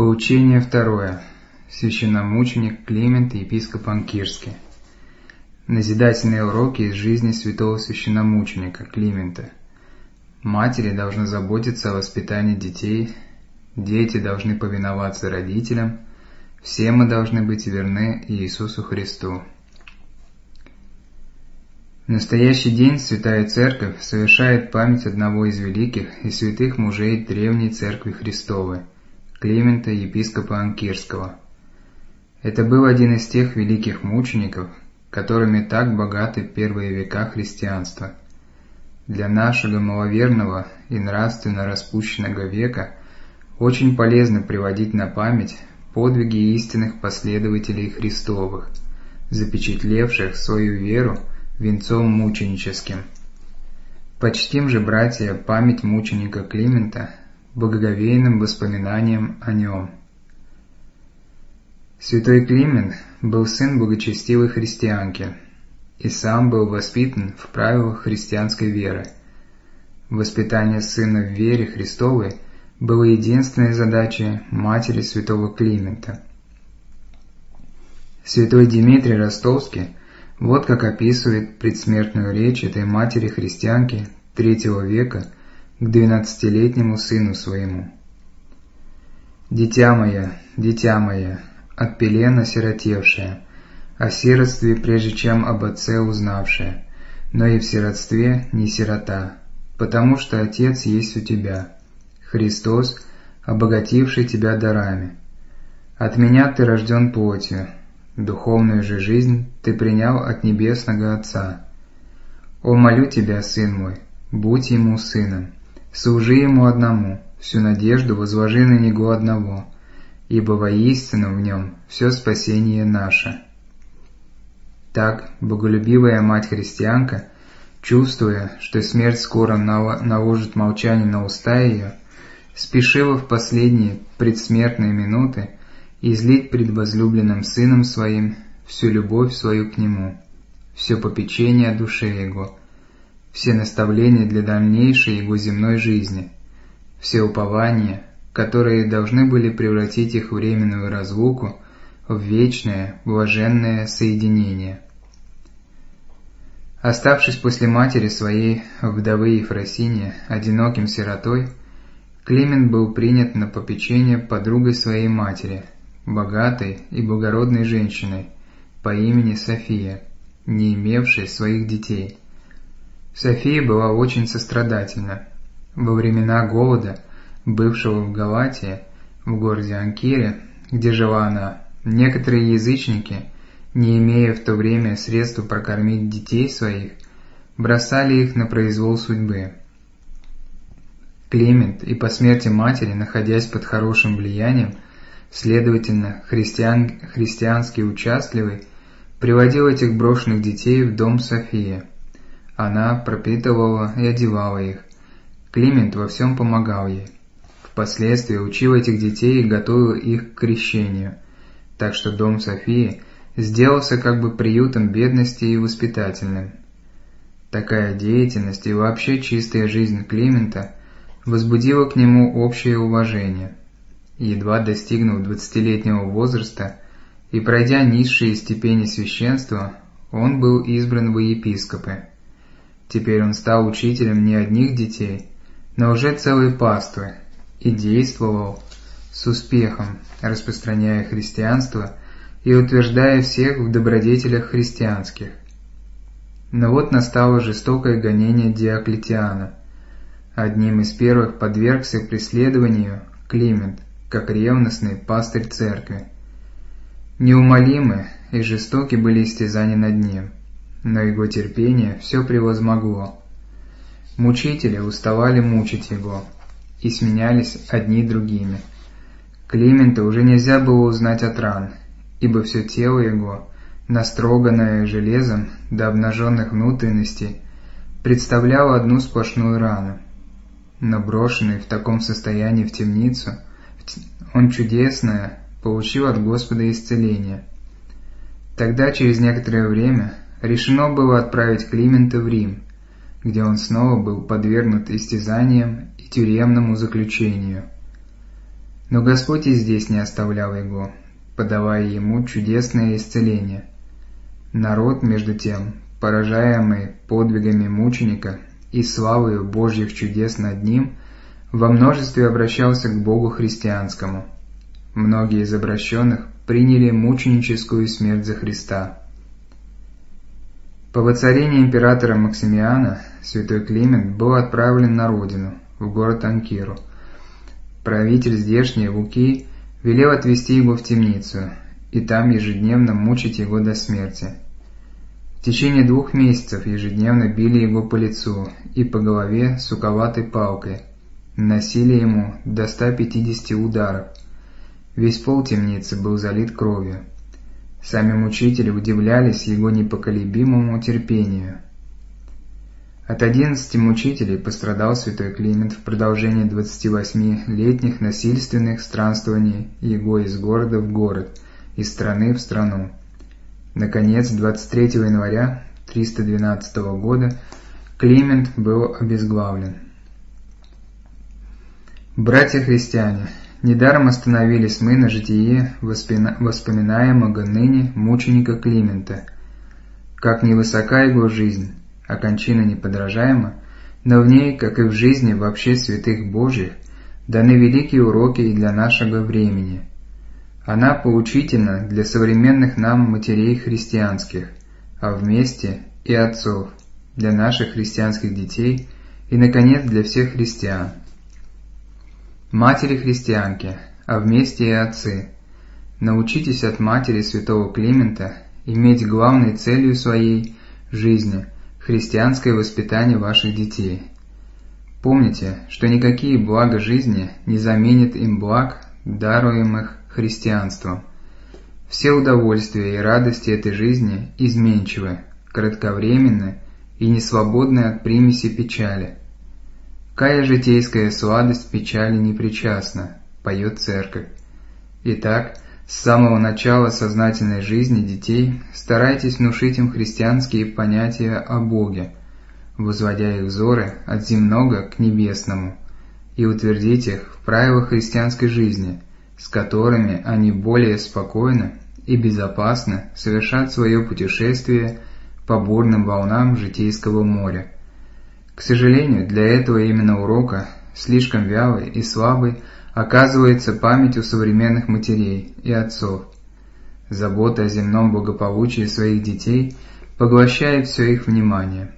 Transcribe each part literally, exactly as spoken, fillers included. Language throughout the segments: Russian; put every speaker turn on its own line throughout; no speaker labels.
Поучение второе. Священномученик Климент, епископ Анкирский. Назидательные уроки из жизни святого священномученика Климента. Матери должны заботиться о воспитании детей, дети должны повиноваться родителям, все мы должны быть верны Иисусу Христу. В настоящий день Святая Церковь совершает память одного из великих и святых мужей Древней Церкви Христовой, Климента, епископа Анкирского. Это был один из тех великих мучеников, которыми так богаты первые века христианства. Для нашего маловерного и нравственно распущенного века очень полезно приводить на память подвиги истинных последователей Христовых, запечатлевших свою веру венцом мученическим. Почтим же, братья, память мученика Климента благоговейным воспоминанием о нем. Святой Климент был сын благочестивой христианки и сам был воспитан в правилах христианской веры. Воспитание сына в вере Христовой было единственной задачей матери святого Климента. Святой Дмитрий Ростовский вот как описывает предсмертную речь этой матери-христианки третьего века к двенадцатилетнему сыну своему. «Дитя мое, дитя мое, от пелен осиротевшее, о сиротстве прежде чем об отце узнавшее, но и в сиротстве не сирота, потому что Отец есть у тебя, Христос, обогативший тебя дарами. От меня ты рожден плотью, духовную же жизнь ты принял от небесного Отца. О, молю тебя, сын мой, будь ему сыном, служи ему одному, всю надежду возложи на него одного, ибо воистину в нем все спасение наше». Так, боголюбивая мать-христианка, чувствуя, что смерть скоро наложит молчание на уста ее, спешила в последние предсмертные минуты излить пред возлюбленным сыном своим всю любовь свою к нему, все попечение о душе его, все наставления для дальнейшей его земной жизни, все упования, которые должны были превратить их временную разлуку в вечное, блаженное соединение. Оставшись после матери своей, вдовы Ефросинии, одиноким сиротой, Климент был принят на попечение подругой своей матери, богатой и благородной женщиной по имени София, не имевшей своих детей. София была очень сострадательна. Во времена голода, бывшего в Галатии, в городе Анкире, где жила она, некоторые язычники, не имея в то время средств прокормить детей своих, бросали их на произвол судьбы. Климент и по смерти матери, находясь под хорошим влиянием, следовательно, христиан, христиански участливый, приводил этих брошенных детей в дом Софии. Она пропитывала и одевала их. Климент во всем помогал ей. Впоследствии учил этих детей и готовил их к крещению, так что дом Софии сделался как бы приютом бедности и воспитательным. Такая деятельность и вообще чистая жизнь Климента возбудила к нему общее уважение. Едва достигнув двадцатилетнего возраста и пройдя низшие степени священства, он был избран во епископы. Теперь он стал учителем не одних детей, но уже целой паствы, и действовал с успехом, распространяя христианство и утверждая всех в добродетелях христианских. Но вот настало жестокое гонение Диоклетиана. Одним из первых подвергся преследованию Климент, как ревностный пастырь церкви. Неумолимы и жестоки были истязания над ним, но его терпение все превозмогло. Мучители уставали мучить его и сменялись одни другими. Климента уже нельзя было узнать от ран, ибо все тело его, настроганное железом до обнаженных внутренностей, представляло одну сплошную рану. Но брошенный в таком состоянии в темницу, он чудесное получил от Господа исцеление. Тогда, через некоторое время, решено было отправить Климента в Рим, где он снова был подвергнут истязаниям и тюремному заключению. Но Господь и здесь не оставлял его, подавая ему чудесное исцеление. Народ, между тем, поражаемый подвигами мученика и славою Божьих чудес над ним, во множестве обращался к Богу христианскому. Многие из обращенных приняли мученическую смерть за Христа. По воцарении императора Максимиана святой Климент был отправлен на родину, в город Анкиру. Правитель здешний, Лукий, велел отвезти его в темницу и там ежедневно мучить его до смерти. В течение двух месяцев ежедневно били его по лицу и по голове суковатой палкой, наносили ему до ста пятидесяти ударов. Весь пол темницы был залит кровью. Сами мучители удивлялись его непоколебимому терпению. От одиннадцати мучителей пострадал святой Климент в продолжении двадцативосьмилетних насильственных странствований его из города в город, из страны в страну. Наконец, двадцать третьего января триста двенадцатого года Климент был обезглавлен. Братья-христиане, недаром остановились мы на житие воспоминаемого ныне мученика Климента. Как невысока его жизнь, а кончина неподражаема, но в ней, как и в жизни вообще святых Божьих, даны великие уроки и для нашего времени. Она поучительна для современных нам матерей христианских, а вместе и отцов, для наших христианских детей и, наконец, для всех христиан. Матери-христианки, а вместе и отцы, научитесь от матери святого Климента иметь главной целью своей жизни христианское воспитание ваших детей. Помните, что никакие блага жизни не заменят им благ, даруемых христианством. Все удовольствия и радости этой жизни изменчивы, кратковременны и несвободны от примеси печали. «Кая житейская сладость печали не причастна», поет Церковь. Итак, с самого начала сознательной жизни детей старайтесь внушить им христианские понятия о Боге, возводя их взоры от земного к небесному, и утвердить их в правилах христианской жизни, с которыми они более спокойно и безопасно совершат свое путешествие по бурным волнам житейского моря. К сожалению, для этого именно урока, слишком вялой и слабой, оказывается память у современных матерей и отцов. Забота о земном благополучии своих детей поглощает все их внимание.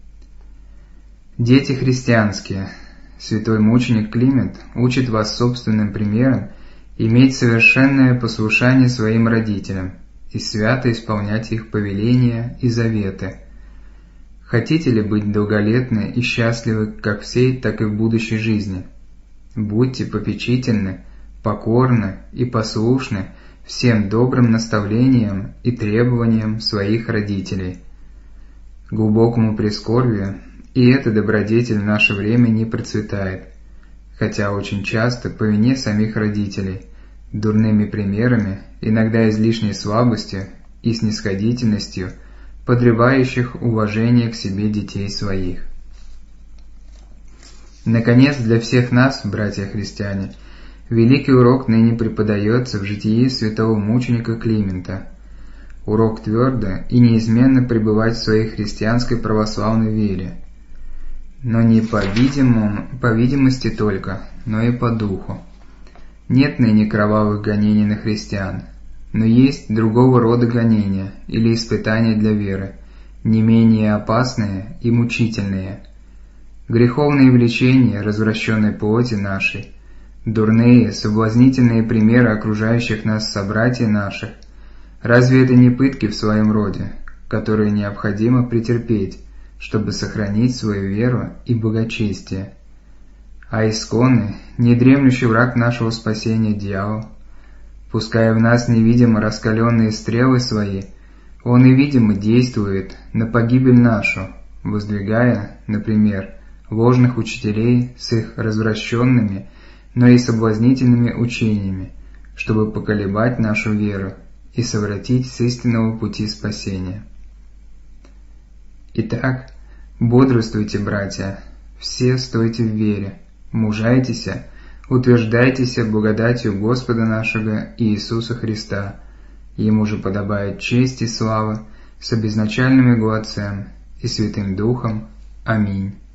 Дети христианские, святой мученик Климент учит вас собственным примером иметь совершенное послушание своим родителям и свято исполнять их повеления и заветы. Хотите ли быть долголетны и счастливы как в сей, так и в будущей жизни? Будьте попечительны, покорны и послушны всем добрым наставлениям и требованиям своих родителей. Глубокому прискорбию и эта добродетель в наше время не процветает, хотя очень часто по вине самих родителей, дурными примерами, иногда излишней слабостью и снисходительностью, подрывающих уважение к себе детей своих. Наконец, для всех нас, братья-христиане, великий урок ныне преподается в житии святого мученика Климента. Урок твердо и неизменно пребывать в своей христианской православной вере, но не по видимому, по видимости только, но и по духу. Нет ныне кровавых гонений на христиан, но есть другого рода гонения или испытания для веры, не менее опасные и мучительные. Греховные влечения развращенной плоти нашей, дурные, соблазнительные примеры окружающих нас собратьев наших, разве это не пытки в своем роде, которые необходимо претерпеть, чтобы сохранить свою веру и благочестие? А исконный, недремлющий враг нашего спасения дьявол, пуская в нас невидимо раскаленные стрелы свои, он и видимо действует на погибель нашу, воздвигая, например, ложных учителей с их развращенными, но и соблазнительными учениями, чтобы поколебать нашу веру и совратить с истинного пути спасения. Итак, бодрствуйте, братья, все стойте в вере, мужайтеся, утверждайтесь благодатью Господа нашего Иисуса Христа. Ему же подобает честь и слава с обезначальным Его Отцем и Святым Духом. Аминь.